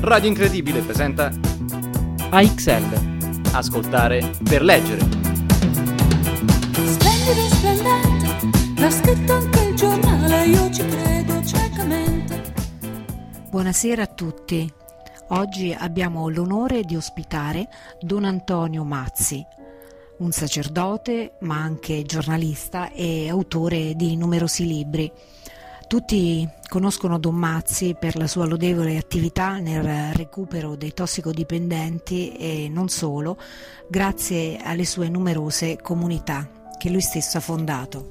Radio Incredibile presenta AXL. Ascoltare per leggere. Splendido e splendente, l'ha scritto anche il giornale, io ci credo ciecamente. Buonasera a tutti. Oggi abbiamo l'onore di ospitare Don Antonio Mazzi, un sacerdote ma anche giornalista e autore di numerosi libri. Tutti conoscono Don Mazzi per la sua lodevole attività nel recupero dei tossicodipendenti e non solo, grazie alle sue numerose comunità che lui stesso ha fondato.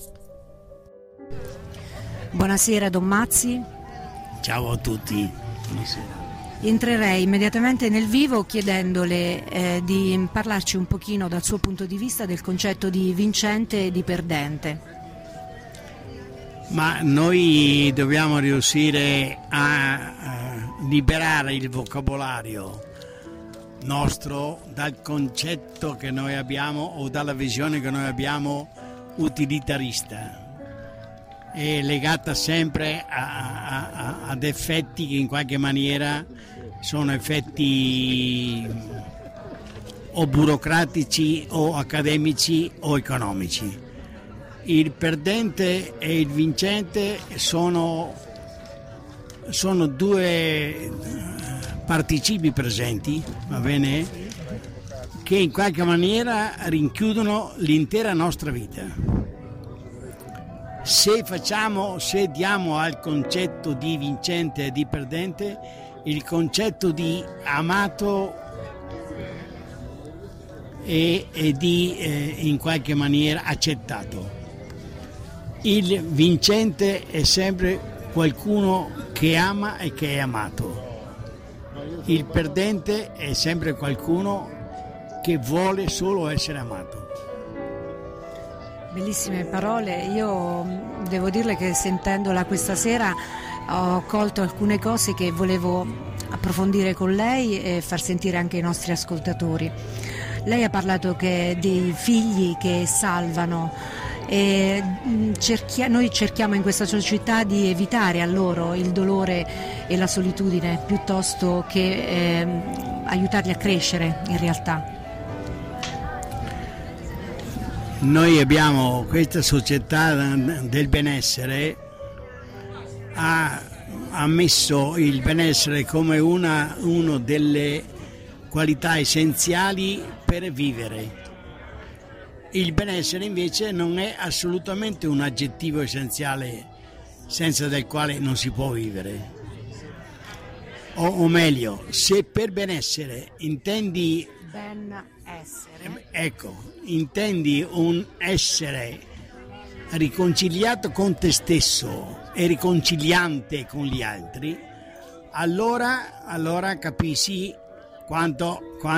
Buonasera Don Mazzi. Ciao a tutti. Buonasera. Entrerei immediatamente nel vivo chiedendole di parlarci un pochino dal suo punto di vista del concetto di vincente e di perdente. Ma noi dobbiamo riuscire a liberare il vocabolario nostro dal concetto che noi abbiamo o dalla visione che noi abbiamo utilitarista. È legata sempre ad effetti che in qualche maniera sono effetti o burocratici o accademici o economici. Il perdente e il vincente sono due participi presenti, va bene, che in qualche maniera rinchiudono l'intera nostra vita. Se diamo al concetto di vincente e di perdente il concetto di amato e di in qualche maniera accettato. Il vincente è sempre qualcuno che ama e che è amato. Il perdente è sempre qualcuno che vuole solo essere amato. Bellissime parole. Io devo dirle che sentendola questa sera ho colto alcune cose che volevo approfondire con lei e far sentire anche ai nostri ascoltatori. Lei ha parlato dei figli che salvano e noi cerchiamo in questa società di evitare a loro il dolore e la solitudine piuttosto che aiutarli a crescere in realtà. Noi abbiamo questa società del benessere, ha messo il benessere come una delle qualità essenziali per vivere. Il benessere invece non è assolutamente un aggettivo essenziale senza del quale non si può vivere. O meglio, se per benessere intendi intendi un essere riconciliato con te stesso e riconciliante con gli altri, allora capisci quanto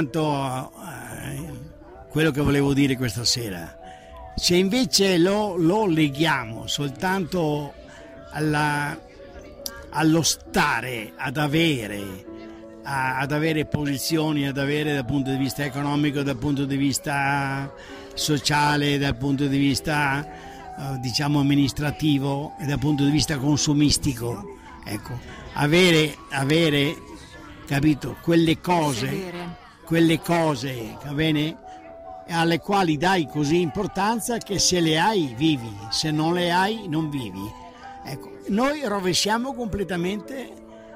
quello che volevo dire questa sera. Se invece lo leghiamo soltanto allo stare, ad avere posizioni, ad avere dal punto di vista economico, dal punto di vista sociale, dal punto di vista diciamo amministrativo e dal punto di vista consumistico, ecco, avere capito quelle cose, va bene, alle quali dai così importanza che se le hai vivi, se non le hai non vivi. Ecco, noi rovesciamo completamente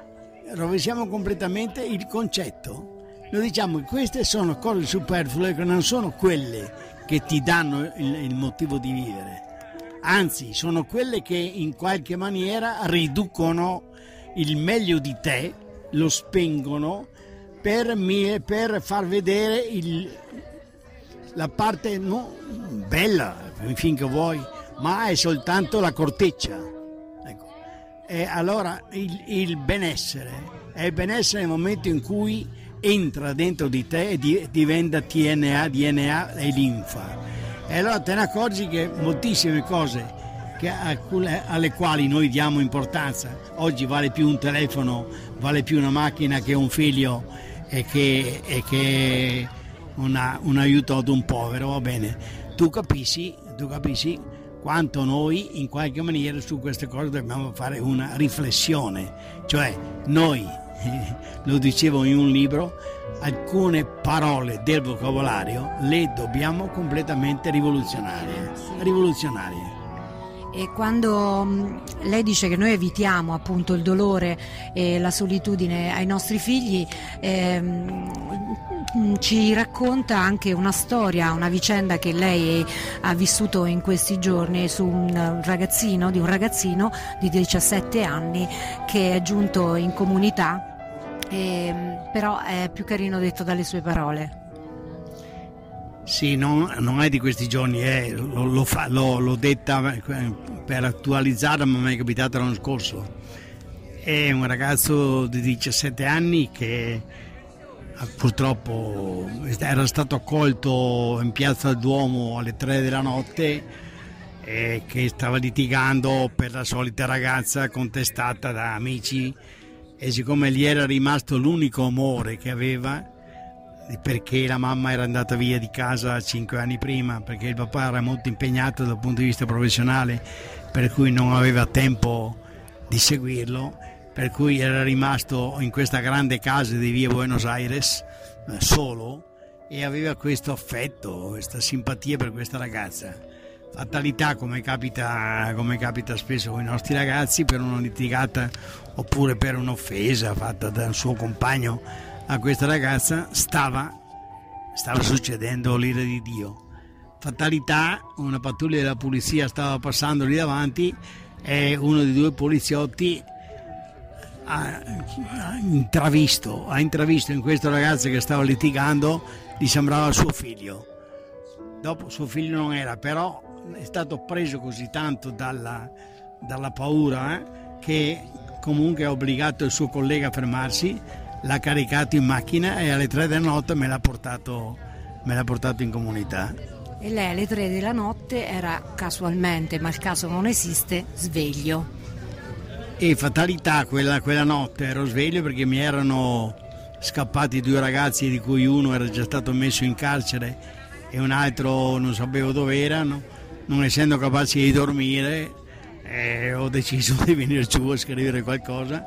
il concetto. Noi diciamo che queste sono cose superflue, che non sono quelle che ti danno il motivo di vivere, anzi sono quelle che in qualche maniera riducono il meglio di te, lo spengono per far vedere la parte bella, finché vuoi, ma è soltanto la corteccia. Ecco. E allora il benessere è il benessere nel momento in cui entra dentro di te e diventa DNA e linfa. E allora te ne accorgi che moltissime cose alle quali noi diamo importanza, oggi vale più un telefono, vale più una macchina che un figlio e che un aiuto ad un povero, va bene. Tu capisci quanto noi in qualche maniera su queste cose dobbiamo fare una riflessione, cioè noi lo dicevo in un libro, alcune parole del vocabolario le dobbiamo completamente rivoluzionarie. E quando lei dice che noi evitiamo appunto il dolore e la solitudine ai nostri figli, ci racconta anche una storia, una vicenda che lei ha vissuto in questi giorni su un ragazzino di 17 anni che è giunto in comunità, però è più carino detto dalle sue parole. Sì, non è di questi giorni, l'ho detta per attualizzarla, ma mi è capitato l'anno scorso. È un ragazzo di 17 anni che purtroppo era stato accolto in piazza Duomo alle 3 della notte e che stava litigando per la solita ragazza contestata da amici, e siccome gli era rimasto l'unico amore che aveva, perché la mamma era andata via di casa 5 anni prima, perché il papà era molto impegnato dal punto di vista professionale, per cui non aveva tempo di seguirlo, per cui era rimasto in questa grande casa di via Buenos Aires solo, e aveva questo affetto, questa simpatia per questa ragazza. Fatalità, come capita spesso con i nostri ragazzi, per una litigata oppure per un'offesa fatta dal suo compagno a questa ragazza stava succedendo l'ira di Dio. Fatalità, una pattuglia della polizia stava passando lì davanti e uno dei due poliziotti ha intravisto in questo ragazzo che stava litigando, gli sembrava suo figlio. Dopo suo figlio non era, però è stato preso così tanto dalla paura che comunque ha obbligato il suo collega a fermarsi, l'ha caricato in macchina e alle 3 della notte me l'ha portato in comunità. E lei alle 3 della notte era casualmente, ma il caso non esiste, sveglio. E fatalità, quella notte ero sveglio perché mi erano scappati 2 ragazzi, di cui uno era già stato messo in carcere e un altro non sapevo dove erano. Non essendo capace di dormire, ho deciso di venire giù a scrivere qualcosa.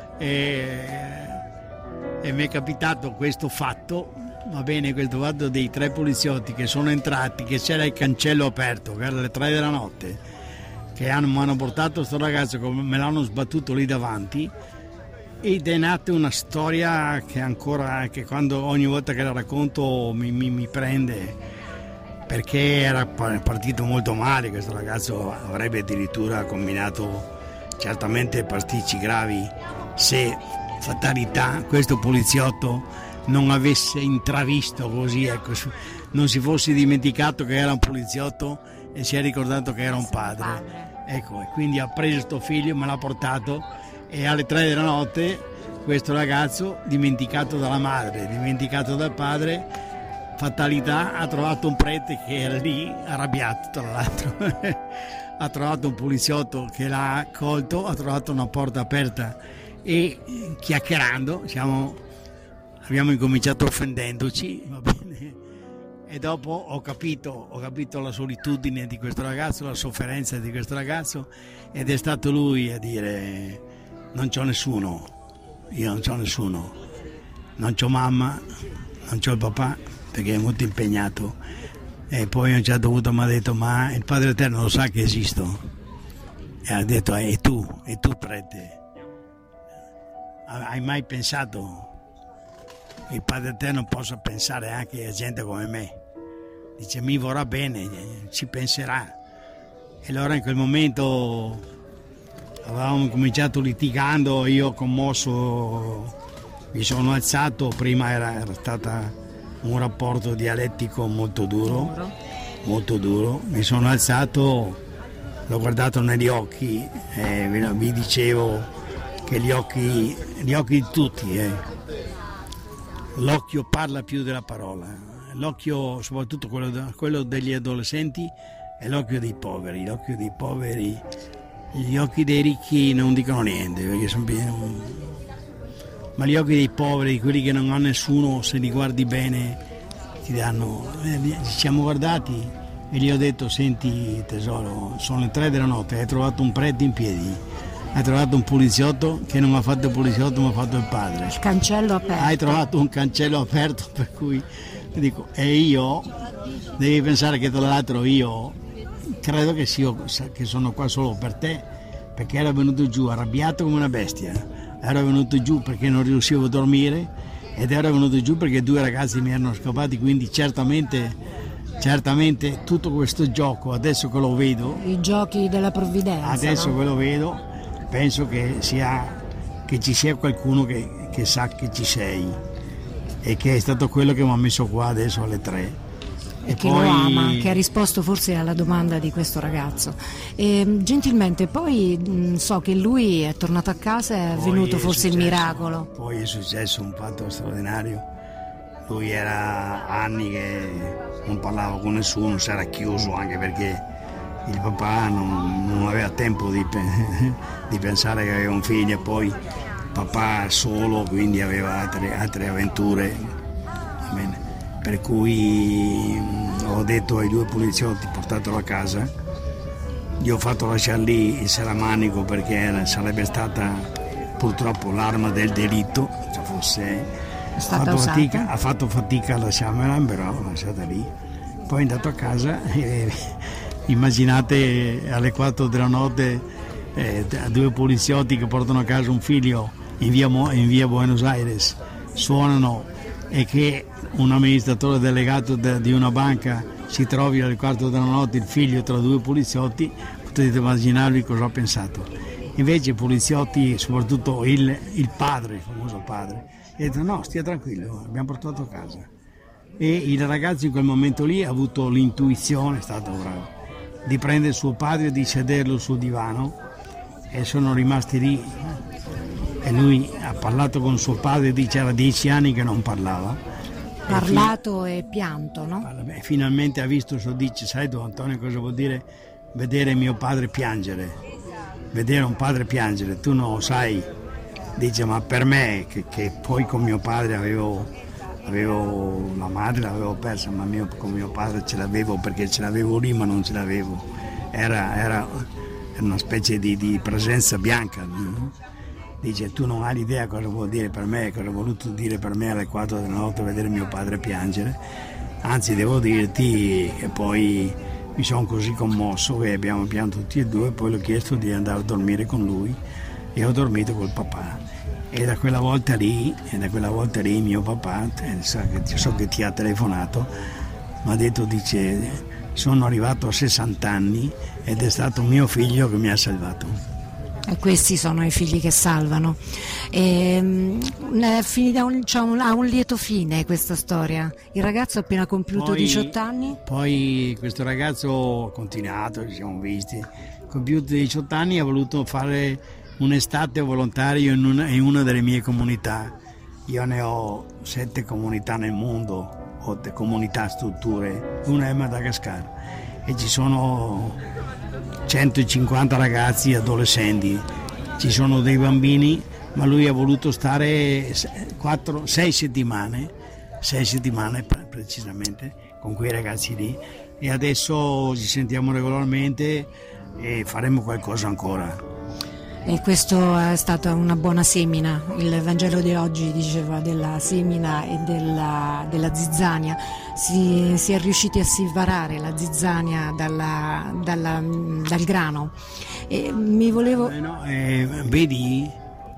E mi è capitato questo fatto, questo fatto dei 3 poliziotti che sono entrati, che c'era il cancello aperto, che era alle 3 della notte, che mi hanno portato questo ragazzo, me l'hanno sbattuto lì davanti, ed è nata una storia che quando ogni volta che la racconto mi prende, perché era partito molto male. Questo ragazzo avrebbe addirittura combinato certamente pasticci gravi se, fatalità, questo poliziotto non avesse intravisto così, non si fosse dimenticato che era un poliziotto e si è ricordato che era un padre. E quindi ha preso sto figlio, me l'ha portato, e alle 3 della notte questo ragazzo, dimenticato dalla madre, dimenticato dal padre, fatalità, ha trovato un prete che era lì arrabbiato, tra l'altro. Ha trovato un poliziotto che l'ha accolto, ha trovato una porta aperta e chiacchierando abbiamo incominciato offendendoci, va bene, e dopo ho capito la solitudine di questo ragazzo, la sofferenza di questo ragazzo, ed è stato lui a dire: non c'ho nessuno, io non c'ho nessuno, non c'ho mamma, non c'ho il papà perché è molto impegnato. E poi a un certo punto mi ha detto: ma il Padre Eterno lo sa che esisto? E ha detto: e tu prete, hai mai pensato che il Padre Eterno possa pensare anche a gente come me? Dice: mi vorrà bene, ci penserà. E allora in quel momento avevamo cominciato litigando, io commosso mi sono alzato, prima era stata un rapporto dialettico molto duro, mi sono alzato, l'ho guardato negli occhi e vi dicevo che gli occhi di tutti, l'occhio parla più della parola, l'occhio, soprattutto quello degli adolescenti, è l'occhio dei poveri, gli occhi dei ricchi non dicono niente, perché ma gli occhi dei poveri, di quelli che non hanno nessuno, se li guardi bene ti danno. Ci siamo guardati e gli ho detto: senti tesoro, sono le 3 della notte, hai trovato un prete in piedi, Hai trovato un poliziotto che non ha fatto il poliziotto ma ha fatto il padre. Il cancello aperto. Hai trovato un cancello aperto, per cui dico, e io, devi pensare che tra l'altro io credo che sono qua solo per te, perché era venuto giù arrabbiato come una bestia, era venuto giù perché non riuscivo a dormire ed era venuto giù perché 2 ragazzi mi erano scappati, quindi certamente tutto questo gioco, adesso che lo vedo, i giochi della provvidenza, adesso no? che lo vedo, penso che ci sia qualcuno che sa che ci sei e che è stato quello che mi ha messo qua adesso alle 3 e che poi... lo ama, che ha risposto forse alla domanda di questo ragazzo. E, gentilmente, poi so che lui è tornato a casa e è venuto forse il miracolo. Poi è successo un fatto straordinario. Lui era anni che non parlava con nessuno, si era chiuso, anche perché il papà non aveva tempo di pensare che aveva un figlio, e poi papà solo, quindi aveva altre avventure. Bene. Per cui ho detto ai 2 poliziotti, portatelo a casa. Io ho fatto lasciare lì il serramanico perché sarebbe stata purtroppo l'arma del delitto, se fosse ha fatto fatica a lasciarmela, però l'ho lasciata lì. Poi è andato a casa e immaginate alle 4 della notte 2 poliziotti che portano a casa un figlio in via Buenos Aires, suonano, e che un amministratore delegato di una banca si trovi alle 4 della notte il figlio tra 2 poliziotti, potete immaginarvi cosa ho pensato. Invece i poliziotti, soprattutto il padre, il famoso padre, ha detto no, stia tranquillo, abbiamo portato a casa. E il ragazzo in quel momento lì ha avuto l'intuizione, è stato bravo, di prendere suo padre e di sederlo sul divano, e sono rimasti lì. E lui ha parlato con suo padre, dice era 10 anni che non parlava. Parlato e pianto, no? E finalmente ha visto, dice, sai tu Antonio cosa vuol dire vedere mio padre piangere? Vedere un padre piangere, tu non lo sai. Dice, ma per me, che poi con mio padre avevo la madre, l'avevo persa, ma con mio padre ce l'avevo perché ce l'avevo lì ma non ce l'avevo. Era una specie di presenza bianca. Dice, tu non hai l'idea cosa vuol dire per me, cosa ha voluto dire per me alle 4 della notte vedere mio padre piangere. Anzi, devo dirti che poi mi sono così commosso che abbiamo pianto tutti e 2, poi l'ho chiesto di andare a dormire con lui e ho dormito col papà. E da quella volta lì mio papà, so che ti ha telefonato, mi ha detto, dice, sono arrivato a 60 anni ed è stato mio figlio che mi ha salvato. E questi sono i figli che salvano. Ha un lieto fine questa storia. Il ragazzo ha appena compiuto 18 anni. Poi questo ragazzo ha continuato, ci siamo visti, compiuto 18 anni, ha voluto fare un'estate volontario in una delle mie comunità. Io ne ho 7 comunità nel mondo, 8 comunità, strutture, una è Madagascar, e ci sono 150 ragazzi adolescenti, ci sono dei bambini, ma lui ha voluto stare 6 settimane precisamente con quei ragazzi lì, e adesso ci sentiamo regolarmente e faremo qualcosa ancora. E questo è stata una buona semina. Il Vangelo di oggi diceva della semina e della zizzania. Si è riusciti a separare la zizzania dal grano. E mi volevo... Vedi,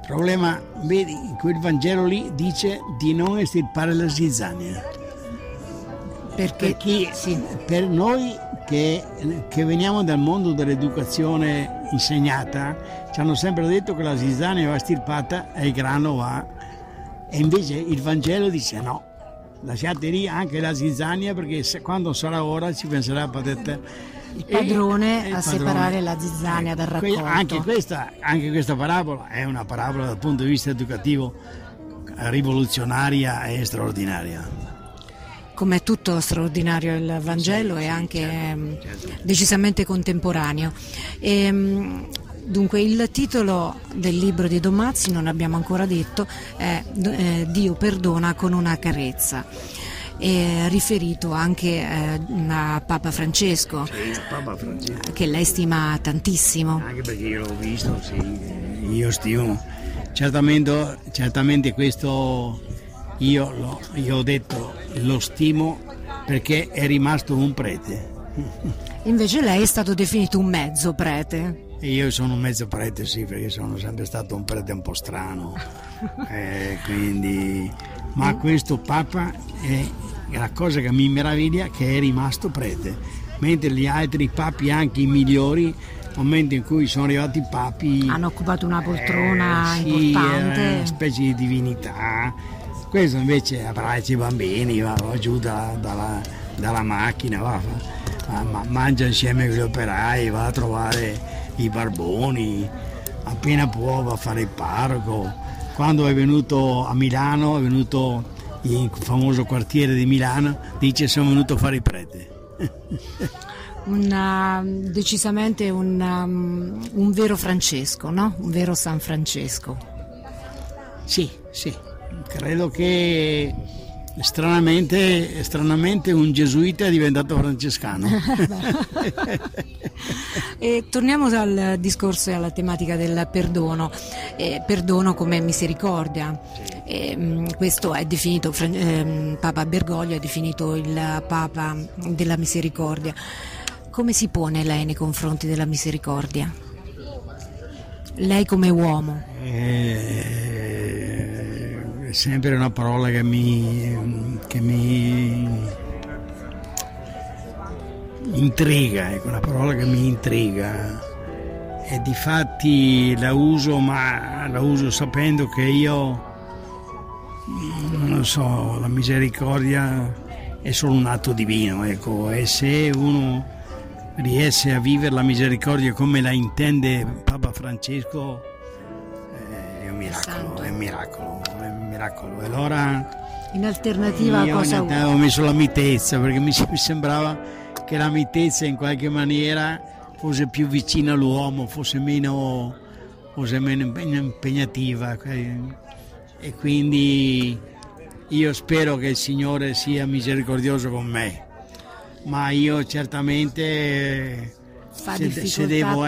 quel Vangelo lì dice di non estirpare la zizzania. Perché sì. Per noi che veniamo dal mondo dell'educazione insegnata, ci hanno sempre detto che la zizzania va estirpata e il grano va, e invece il Vangelo dice no, lasciate lì anche la zizzania, perché quando sarà ora ci penserà il padrone a separare la zizzania dal raccolto. Anche questa parabola è una parabola dal punto di vista educativo rivoluzionaria e straordinaria. Come è tutto straordinario il Vangelo, è anche decisamente contemporaneo. Dunque il titolo del libro di Domazzi, non abbiamo ancora detto, è Dio perdona con una carezza. È riferito anche a Papa Francesco, Papa Francesco, che lei stima tantissimo. Anche perché io l'ho visto, sì. io stimo, certamente questo io ho detto, lo stimo perché è rimasto un prete. Invece lei è stato definito un mezzo prete. Io sono un mezzo prete, sì, perché sono sempre stato un prete un po' strano, quindi, ma questo Papa è la cosa che mi meraviglia, che è rimasto prete, mentre gli altri papi, anche i migliori, nel momento in cui sono arrivati i papi, hanno occupato una poltrona sì, importante, una specie di divinità. Questo invece abbraccia i bambini, va giù dalla macchina, mangia insieme con gli operai, va a trovare i barboni, appena può va a fare il parroco. Quando è venuto a Milano, è venuto in famoso quartiere di Milano, dice sono venuto a fare il prete. Decisamente un vero Francesco, no? Un vero San Francesco. Sì, credo che stranamente un gesuita è diventato francescano. E torniamo al discorso e alla tematica del perdono. Perdono come misericordia. Questo è definito, Papa Bergoglio è definito il Papa della misericordia. Come si pone lei nei confronti della misericordia? Lei come uomo? È sempre una parola che mi intriga, ecco, una parola che mi intriga, e difatti la uso, ma la uso sapendo che io non lo so, la misericordia è solo un atto divino, ecco, e se uno riesce a vivere la misericordia come la intende Papa Francesco, è un miracolo. E allora in alternativa io cosa ho messo la mitezza, perché mi sembrava che la mitezza in qualche maniera fosse più vicina all'uomo, fosse meno impegnativa, e quindi io spero che il Signore sia misericordioso con me, ma io certamente se devo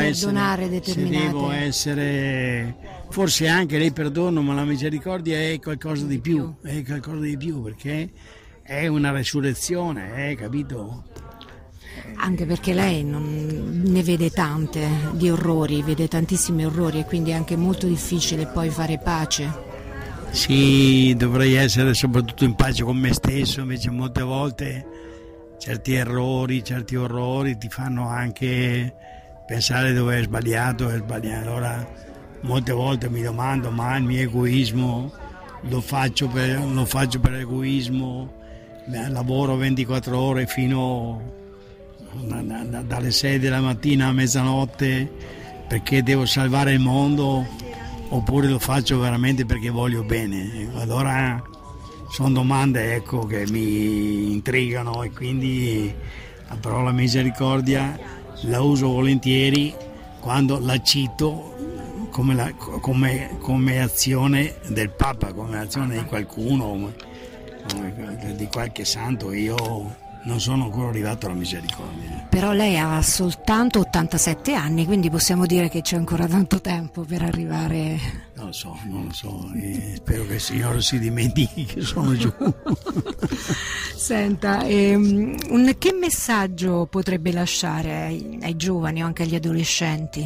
essere, forse anche lei perdono, ma la misericordia è qualcosa di più, perché è una resurrezione, capito? Anche perché lei non ne vede tante di orrori, vede tantissimi orrori, e quindi è anche molto difficile poi fare pace. Sì, dovrei essere soprattutto in pace con me stesso, invece molte volte certi errori, certi orrori ti fanno anche pensare dove è sbagliato. Allora molte volte mi domando, ma il mio egoismo lo faccio per egoismo, lavoro 24 ore fino dalle 6 della mattina a mezzanotte perché devo salvare il mondo, oppure lo faccio veramente perché voglio bene? Allora sono domande, ecco, che mi intrigano, e quindi la parola misericordia la uso volentieri quando la cito come azione del Papa, come azione di qualcuno, di qualche santo. Io non sono ancora arrivato alla misericordia. Però lei ha soltanto 87 anni, quindi possiamo dire che c'è ancora tanto tempo per arrivare. Non lo so, spero che il Signore si dimentichi che sono giù. Senta, che messaggio potrebbe lasciare ai giovani o anche agli adolescenti?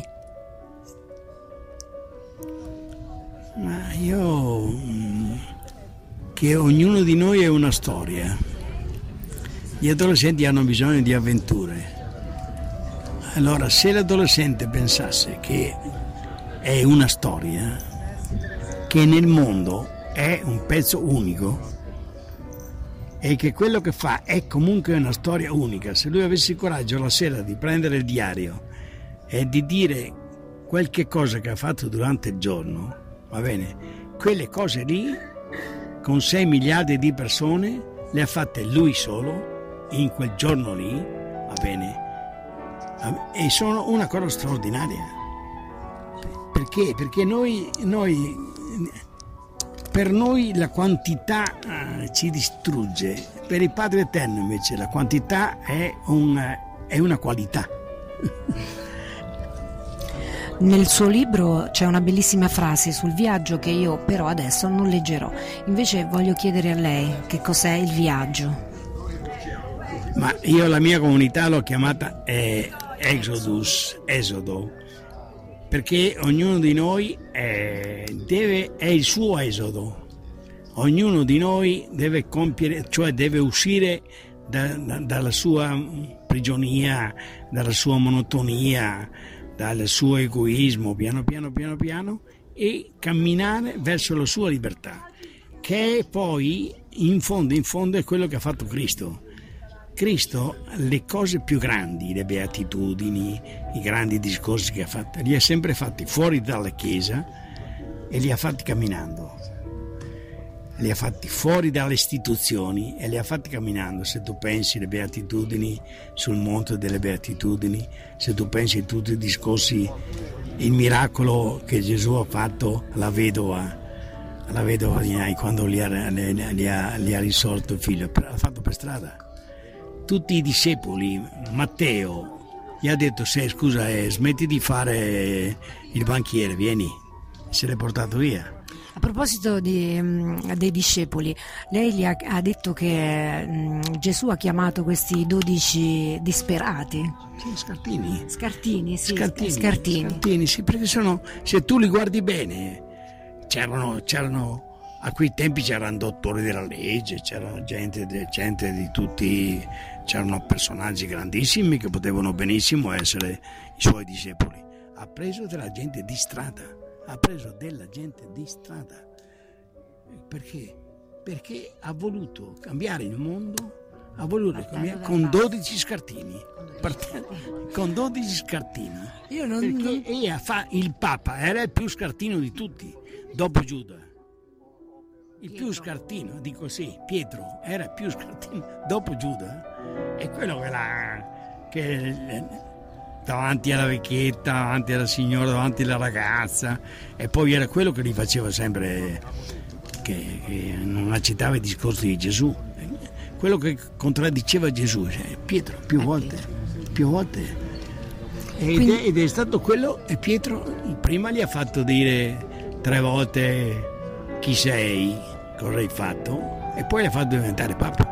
Ma che ognuno di noi è una storia. Gli adolescenti hanno bisogno di avventure. Allora, se l'adolescente pensasse che è una storia, che nel mondo è un pezzo unico e che quello che fa è comunque una storia unica, se lui avesse il coraggio la sera di prendere il diario e di dire qualche cosa che ha fatto durante il giorno, va bene, quelle cose lì con 6 miliardi di persone le ha fatte lui solo in quel giorno lì, va bene, e sono una cosa straordinaria. Perché per noi la quantità ci distrugge, per il Padre Eterno invece la quantità è una qualità. Nel suo libro c'è una bellissima frase sul viaggio che io però adesso non leggerò. Invece voglio chiedere a lei che cos'è il viaggio. Ma io la mia comunità l'ho chiamata Esodo, perché ognuno di noi è il suo esodo. Ognuno di noi deve compiere, cioè deve uscire dalla sua prigionia, dalla sua monotonia, dal suo egoismo, piano e camminare verso la sua libertà, che poi in fondo è quello che ha fatto Cristo. Cristo le cose più grandi, le beatitudini, i grandi discorsi che ha fatto, li ha sempre fatti fuori dalla Chiesa e li ha fatti camminando. Li ha fatti fuori dalle istituzioni e li ha fatti camminando. Se tu pensi alle beatitudini, sul monte delle beatitudini, se tu pensi a tutti i discorsi, il miracolo che Gesù ha fatto alla vedova di Nai quando gli ha risolto il figlio, l'ha fatto per strada. Tutti i discepoli, Matteo gli ha detto: scusa, smetti di fare il banchiere, vieni, se l'è portato via. A proposito dei discepoli, lei gli ha detto che Gesù ha chiamato questi 12 disperati. Sì, scartini. Scartini, sì. Scartini, sì, perché se tu li guardi bene, c'erano a quei tempi c'erano dottori della legge, c'era gente di tutti, c'erano personaggi grandissimi che potevano benissimo essere i suoi discepoli. Ha preso della gente di strada. Perché? Perché ha voluto cambiare il mondo, con 12 scartini. Con 12 scartini. Il Papa era il più scartino di tutti, dopo Giuda. Il più scartino, dico sì, Pietro era il più scartino dopo Giuda. È quello che davanti alla vecchietta, davanti alla signora, davanti alla ragazza, e poi era quello che gli faceva sempre, che non accettava i discorsi di Gesù, quello che contraddiceva Gesù, Pietro, più volte, ed è stato quello, e Pietro prima gli ha fatto dire 3 volte chi sei, cosa hai fatto, e poi l'ha fatto diventare Papa.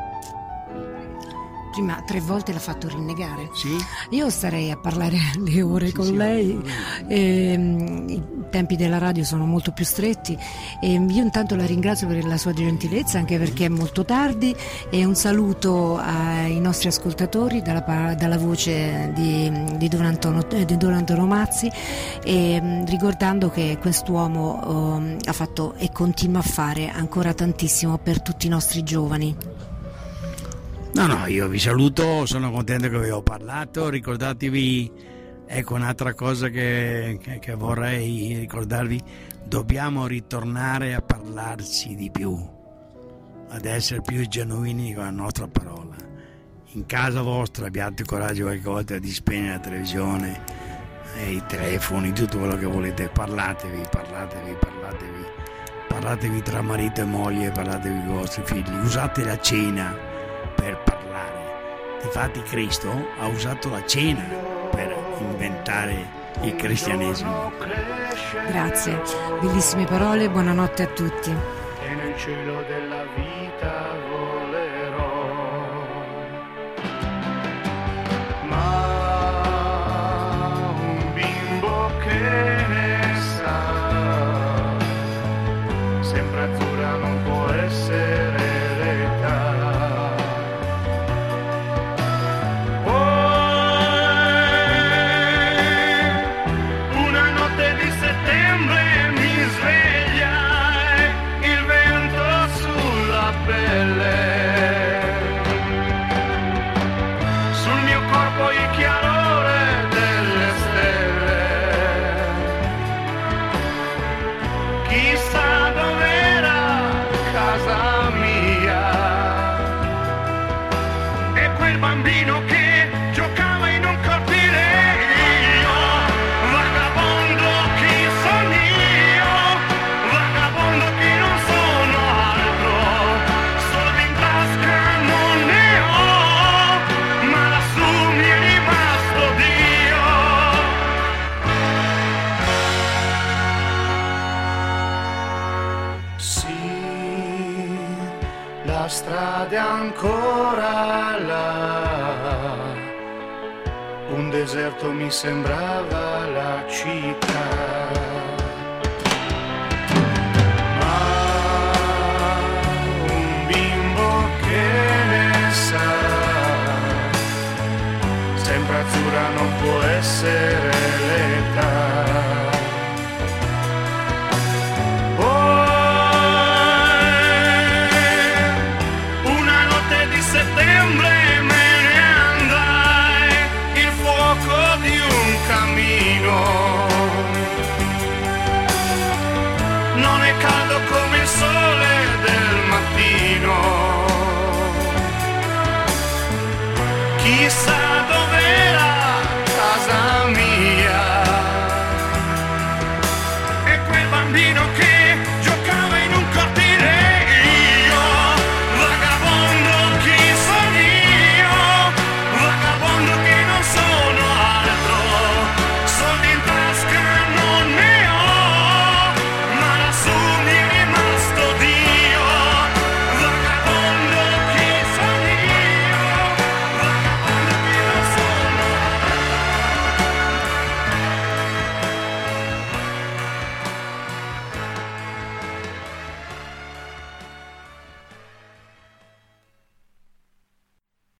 Prima 3 volte l'ha fatto rinnegare. Sì. Io starei a parlare le ore con lei. I tempi della radio sono molto più stretti e io intanto la ringrazio per la sua gentilezza, anche perché è molto tardi, e un saluto ai nostri ascoltatori dalla voce di Don Antonio Mazzi, e ricordando che quest'uomo ha fatto e continua a fare ancora tantissimo per tutti i nostri giovani. No, io vi saluto, sono contento che vi ho parlato. Ricordatevi, ecco un'altra cosa che vorrei ricordarvi: dobbiamo ritornare a parlarci di più, ad essere più genuini con la nostra parola. In casa vostra abbiate il coraggio qualche volta di spegnere la televisione, i telefoni, tutto quello che volete. Parlatevi tra marito e moglie, parlatevi con i vostri figli, usate la cena per parlare. Difatti Cristo ha usato la cena per inventare il cristianesimo. Grazie, bellissime parole, buonanotte a tutti. E nel cielo della vita volerò, ma un bimbo che ne sa, sempre azzurra non può essere l'età. la strada è ancora là, un deserto mi sembrava la città.